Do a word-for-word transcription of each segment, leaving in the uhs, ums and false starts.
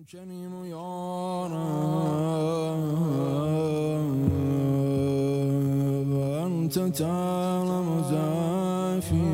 کنیم و یارم و انت تعلم ضعفی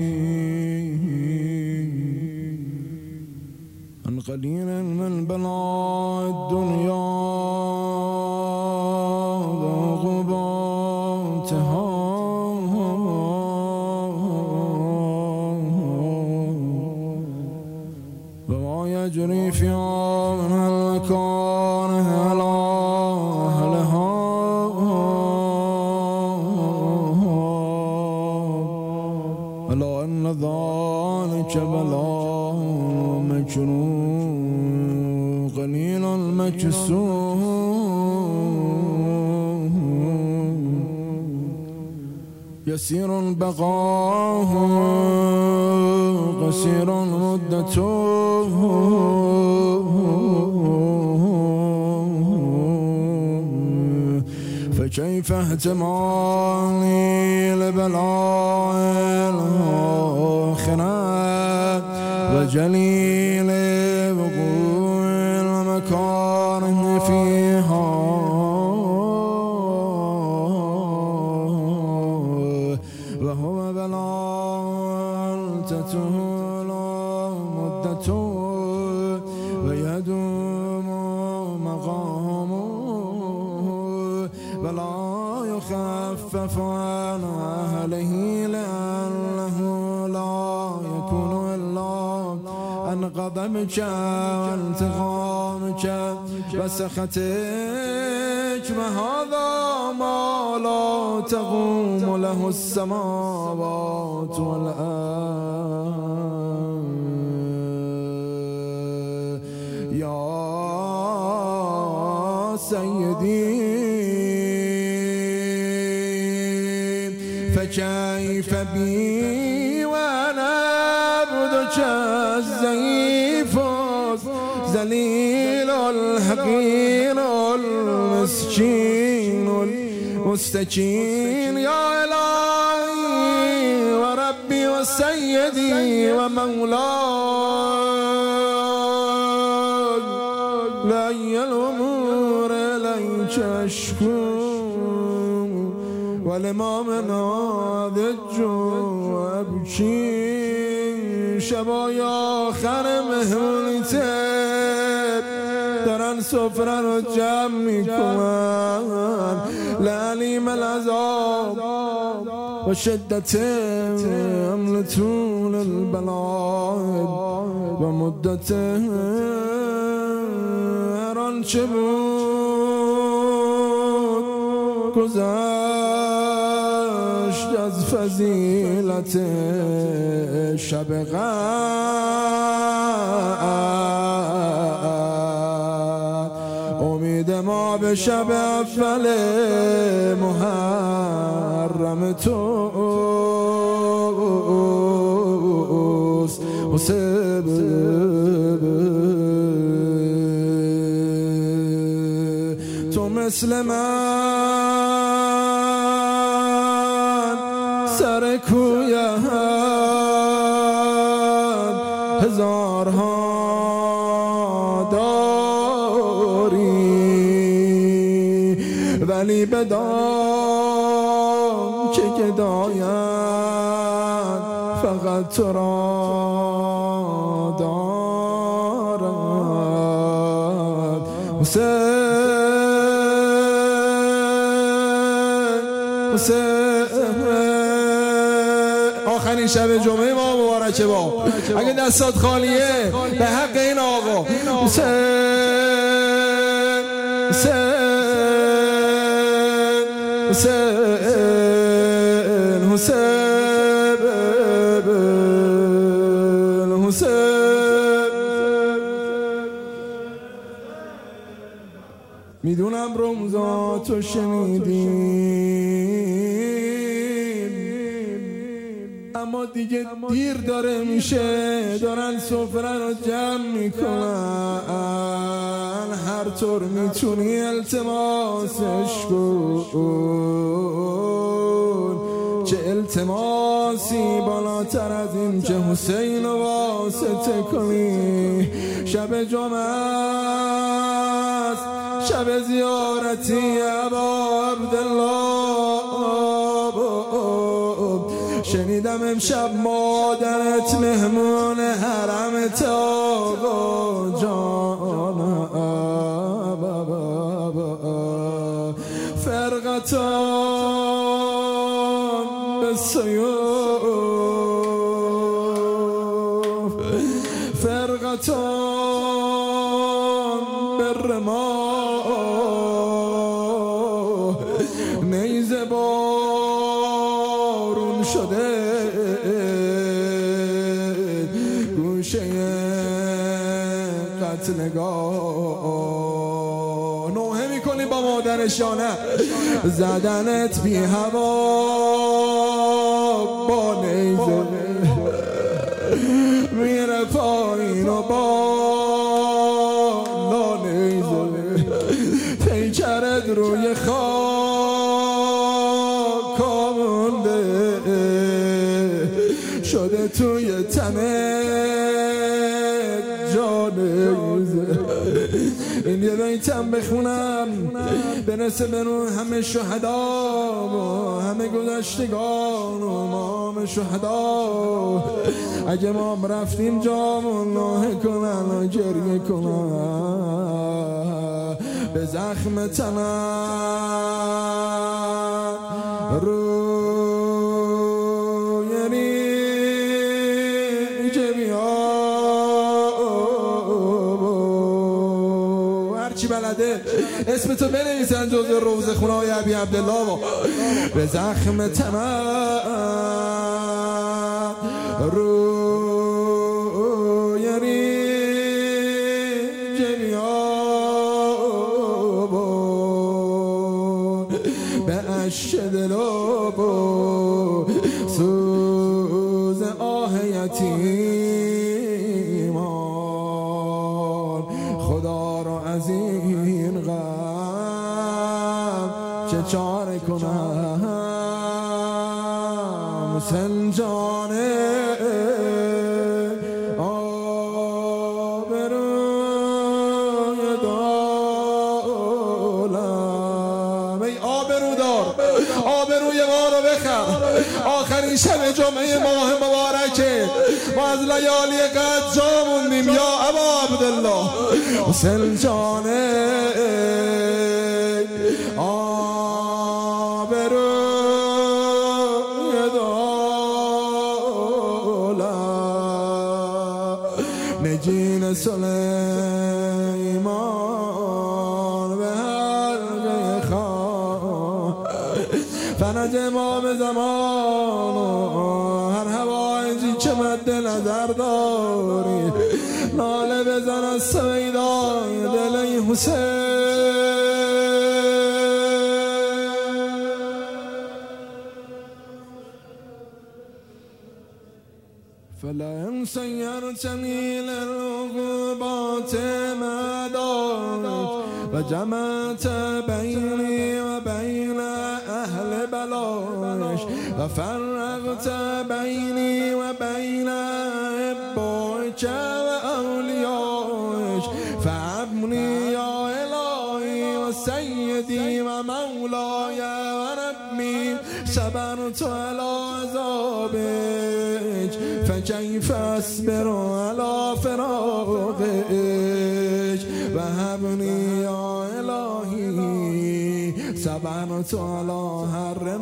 عن قلیل من بلاء الدنیا وعقوباتها وما يجري فيها من المكاره على أهلها ألا أن ذلك بلاء مكروه قليل المكسور يسير البقاء قصير مدته فكيف احتمالي لبلاء الآخرة وجليل وقوع المكاره فيها وهو بلاء تطول مدته ويدوم مقامه ولا يخفف عن أهله لأنه لا يكون إلا عن غضبك وانتقامك وسخطك وهذا ما لا تقوم له السماوات والأرض يا سيدي فكيف بي وانا عبدك الضعيف ذليل الحقير المسكين المستكين يا إلهي وربي وسيدي ومولاي لأي الأمور إليك أشكو ولما من عادج وأبكي شبای آخر مهمونیتت دارن سفره رو جمع میکنن لعلیم العذاب و شدت حمل طول البلاء و مدت هر آنچه بود گذشت از فضیلت شب قدر امید ما به شب اول محرم توست حسب تو مثل من سر کویت هزارها داری ولی بدان که گدایت فقط تو را دارد حسین آخرین شب جمعه ما مبارکه با اگه دستات خالیه به حق این آقا حسین حسین حسین حسین حسین میدونم رمزاتو شنیدی اما دیگه دیر داره میشه دارن سفره رو جمع میکنن هر طور میتونی التماسش کن چه التماسی بالاتر از این که حسین رو واسطه کنی. شب جمعه است، شب زیارتی ابا عبدالله. شنیدم امشب مادرت مهمون حرمت آقا جان. فرقتان به سیوف، فرقتان به رماه. نیزه بارون شده گوشه قتلگاه. نوحه میکنی با مادرش یا نه؟ زدنت بی هوا با نیزه میره پایین و بالا نیزه. پیکرت روی خاک مونده شده توی تنت جا نیزه. این یه بیتم بخونم برسه به روح همه شهدا و همه گذشتگان و امام شهدا. اگه ما رفتیم جامون نوحه کنن و گریه کنن به زخم تنم روی ریجه بیا. هرچی بلده اسم تو بنویسن جز روز خونای ابی عبدالله و به زخم تمام روی ریجه بیابون به عشق دلو سوز آه یتیمان. خدا رو از این غم چه چاره کنم؟ حسین جانه آبروی دولم. ای آبرودار آبروی ما رو بخر. آخرین شب جمعه ماه مبارکه ما از لیالی قد جا موندیم یا ابا عبدالله. حسین جانه آبروی دولم. نگین سلیمان به حلقه خان. فرج امام زمان و هر هوایجی که مد نظر داری ناله بزن از سویدای دل حسین. فلا سيرتني للعقوبات مدارك وجمعت بيني وبين أهل بلاش وفرقت بيني وبين أحبائك وأوليائك فعبني يا إلهي وسيدي ومولاي وربي. صبرت على عذابك فكيف أصبر على فراقك وهبني يا إلهي. صبرت على حر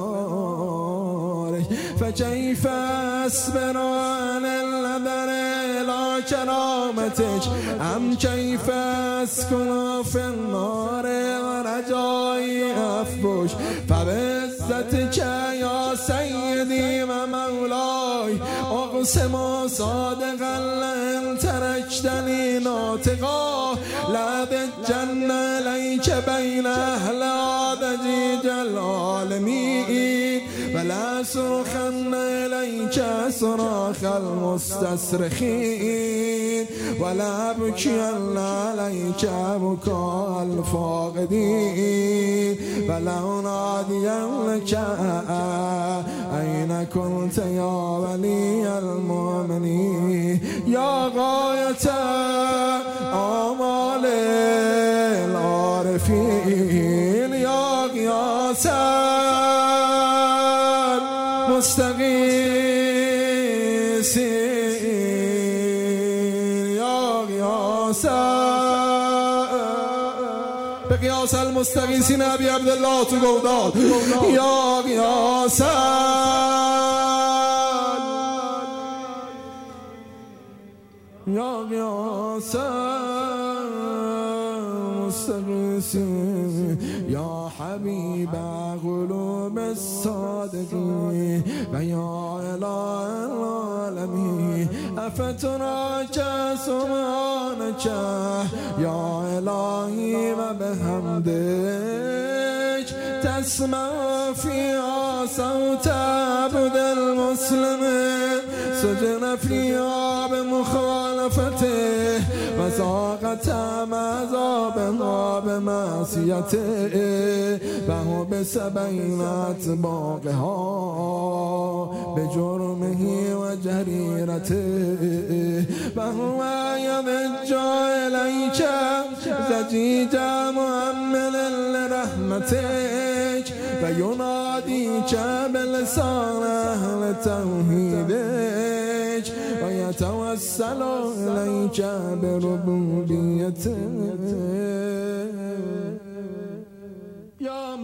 نارك فكيف أصبر على النظر إلى كرامتك أم كيف أسكن في النار ورجائي أفبش فبعزتك يا سيدي ومولاي أقسم صادقا لئن تركتني ناطقا لأبجن ليك بين أهل عدجيج العالمين فلا صرخن إليك صراخ المستصرخين ولا أبكين عليك بكاء الفاقدين ولا أنادينك أين كنت يا ولي المؤمنين يا غاية آمال العارفين يا غياث المستغيثين يا غياث بقياس المستغيثين أبي عبد الله تقودات يا غياث يا غياث المستغيثين يا حبيب قلوب الصادقين ويا إله العالمين أفتراك سبحانك يا إلهي وبحمدك تسمع فيها صوت عبد المسلمين سجن فيها بمخالفته وساقت عذابها بمعصيته وهو بسبعين أطباقها بجرمه وجريرته وهو يضج إليك زجيجا مؤملا لرحمتك ويناديك بلسان أهل توحيدك ويتوسل إليك بربوبيته يا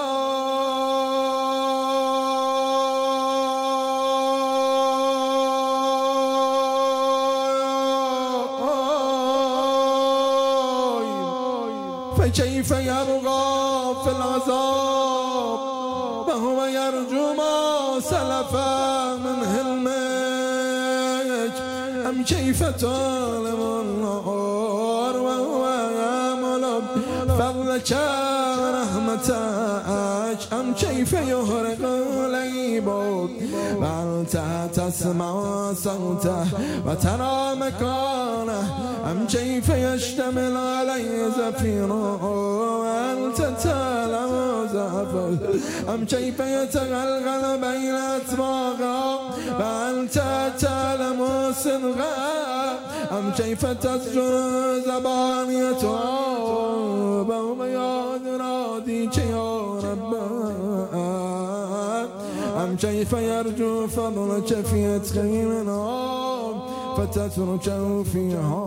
مولاي فكيف يبغى في العذاب وهو يرجو ما سلف من حلمك أم كيف تعلم النار وهو يعمل فضلك رحمتك أم كيف يهرق العباد وأنت تسمع صوته وترى مكانه أم كيف يشتمل عليه زفيره وأنت تعلم زفه أم كيف يتغلغل بين أطباقه وأنت تعلم صدقه أم كيف تسجر زبانيته وهو يناديك يا رب أم كيف يرجو فضلك في أتقي منها فتتركه فيها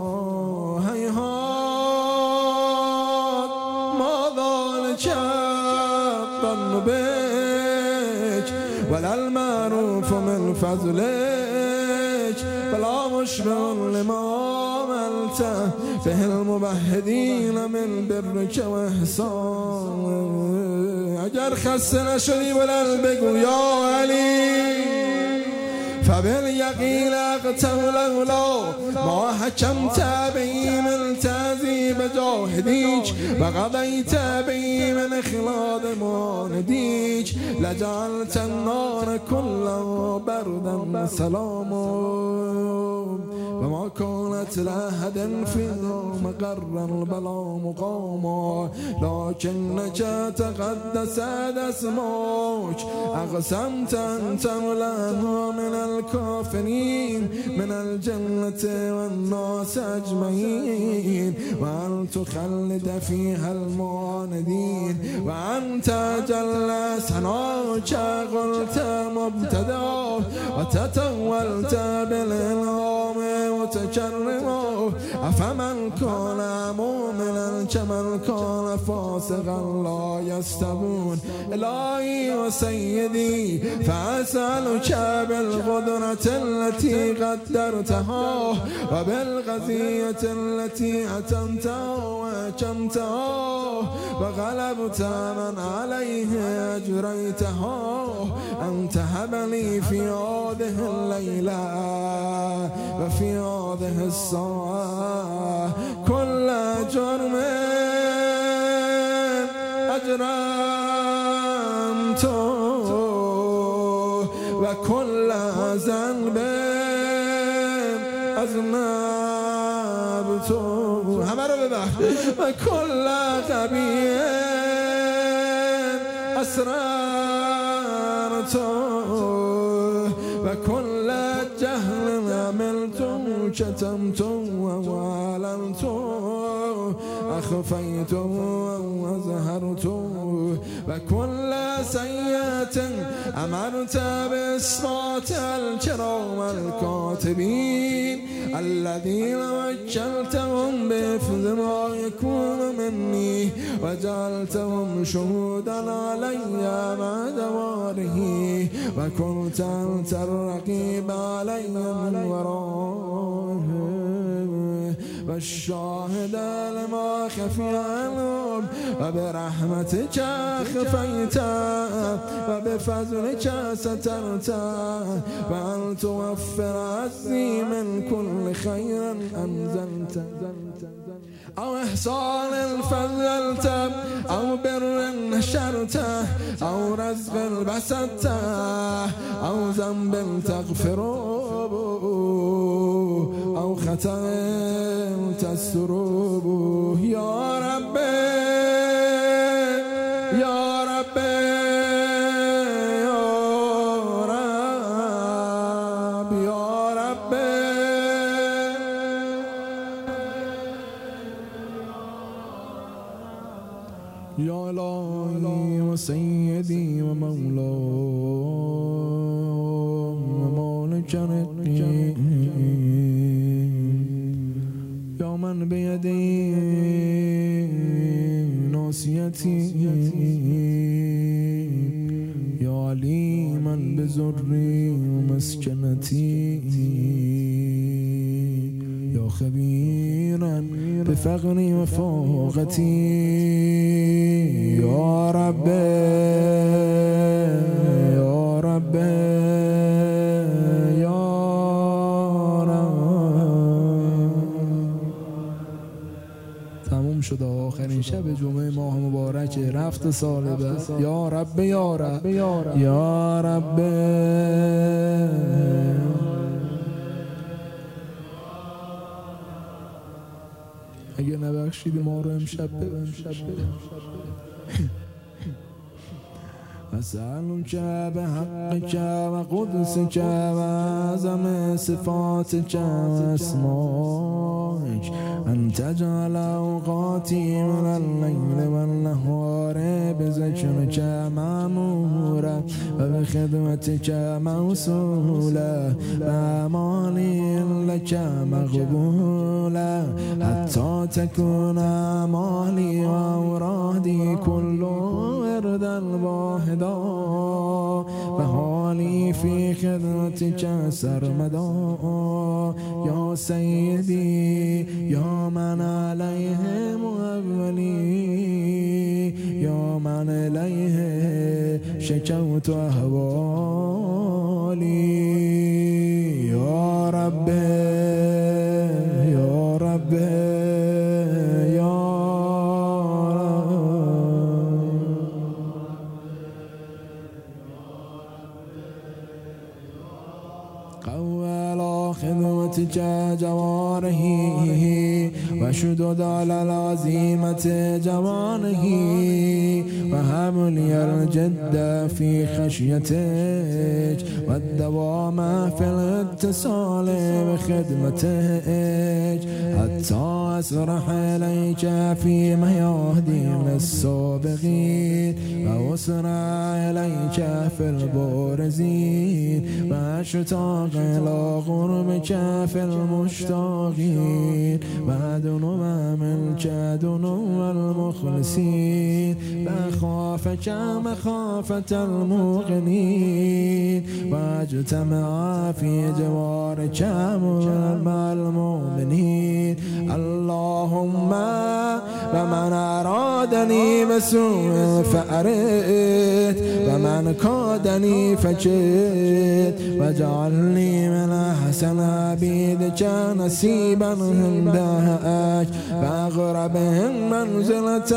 هيهات ما ذلك الظن بك ولا المعروف من فضلك فلا مشبه لما عملته به المبهدين من برك وإحسان اگر خسته نشدی بلند بگو یا علی فباليقين اقتل لولا ما حكمت به من تعذيب جاهديك وقضيت به من اخلاد مانديك لجعلت النار كله بردا سلاما وما كانت لأحد فيها مقرا البلا مقاما لكنك تقدست اسمك اقسمت ان تملأها من الكافرين من الجنة والناس أجمعين وأن تخلد فيها المعاندين وأنت جل سناك قلت مبتدا وتتولت بالإلهام متكرما أفمن كان مؤمنا كمن كان فاسقا لا يستوون إلهي وسيدي فأسألك بالقدرة التي قدرتها وبالغزية التي أتمتها وأكمتها وغلبت من عليه أجريتها أن تهب لي في هذه الليلة وفي هذه الساعة كل جرم أجرمته و کل ذنب اذنبت همه رو ببخش و کل قبیح اسررت و کل جهل عملت شتمت وعلنت أخفيت وأظهرت وكل سيئة أمرت بإسقاط الكرام الكاتبين الذين وكلتهم بحفظ ما يكون مني وجعلتهم شهودا علي مع دواره وكنت أنت الرقيب علي من ورائه والشاهد لما خفي عنهم وبرحمتك خفيت وبفضلك سترت وأن توفر عزي من كل خير أنزلت أو إحسان فضلت أو بر نشرت أو رزق بسطت أو ذنب تغفره أو خطأ تستره يا ربي يا ربي يا رب يا ربي يا إلهي وسيدي ومولاي ومالك رقي يا من بيدي ناصيتي يا عليما بزري ومسكنتي يا خبيرا بفقري وفاقتي يا ربي يا ربي يا تموم شده آخرین شب جمعه ماه مبارک رفت سال بعد یا رب یا رب یا رب اگه نبخشیدی ما رو امشب ببخش أسألك بحقك وقدسك وعظم صفاتك وأسمائك أن تجعل أوقاتي من الليل والنهار بذكرك معمورة وبخدمتك موصولة وأعمالي لك مقبولة حتى تكون أعمالي وأورادي كل وردا واحدا وحالي في خدمتك سرمدا يا سيدي يا من عليه مؤولي يا من إليه شكوت أهوالي يا ربي يا ربي خدمتك جوارحه وشدد على العزيمة جوانه وهب لي الجد في خشيتك والدوام في الاتصال بخدمتك حتى أسرح إليك في ميادين السابقين وأسرع إليك في البارزين وأشتاق إلى قربك في المشتاقين وأدنو منك دنو المخلصين وأخافك مخافة المغنين واجتمع في جوارك مع المؤمنين اللهم ومن أرادني بسوء فأرد ومن كادني فجد واجعلني من أحسن عبيدك نصيبا عندك وأقربهم منزلة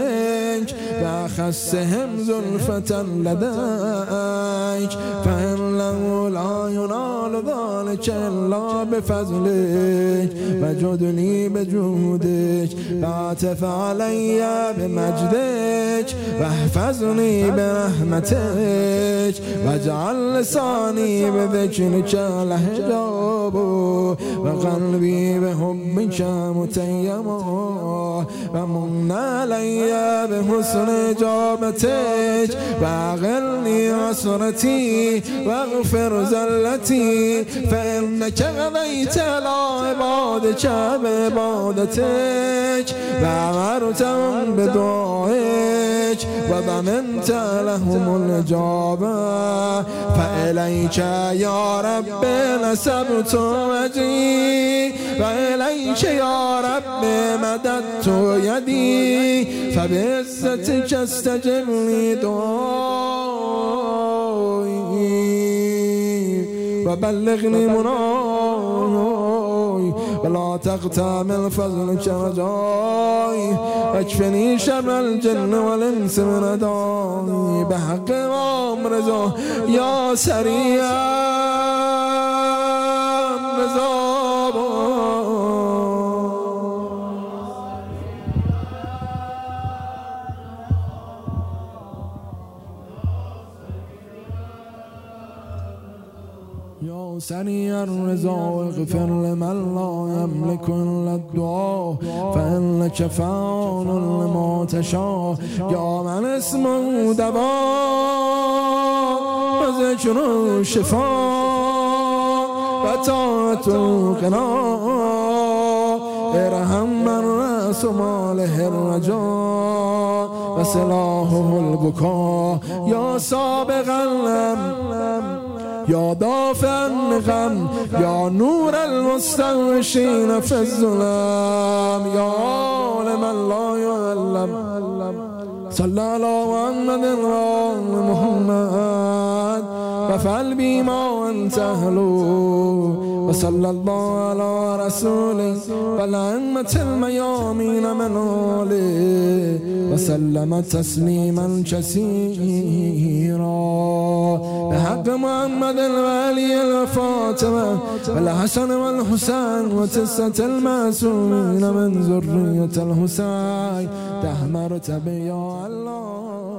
منك وأخسهم زلفة لديك فإن إنه لا ينال ذلك إلا بفضلك وجدني بجودك فاعتف علي بمجدك واحفظني برحمتك واجعل لساني بذكرك لهجاب وقلبي بحبك متيما ومن علي بحسن إجابتك واغلني عسرتي واغفر زلتي فإنك غضيت على عبادك بعبادتك وأمرتهم بدعائك وضمنت لهم الإجابة فإليك يا رب نسبت وجهي وإليك يا رب مددت يدي فبعزتك استجب لي دعائي وبلغني مناي ولا تقطع من فضلك رجائي واكفني شر الجن والانس من ادائي بحق امام رضا يا سريع رضا يا سريع الرضا اغفر لمن لا يملك الا الدعاء فانك فعال لما تشاء يا من اسمه دواء وذكره شفاء وطاعته قناء ارحم من راس ماله الرجاء وسلاحه البكاء يا سابق الامر يا دافع الغم يا نور المستوشين في الظلام يا عالم لا يعلم صلى الله محمد وآل محمد وفعل بما أنت أهله وصلى الله على رسوله والأئمة الميامين من آله وسلم تسليما كثيرا بحق محمد الوالي الفاطمة والحسن والحسين وتسعة المعصومين من ذرية الحسين تحمرت بي يا الله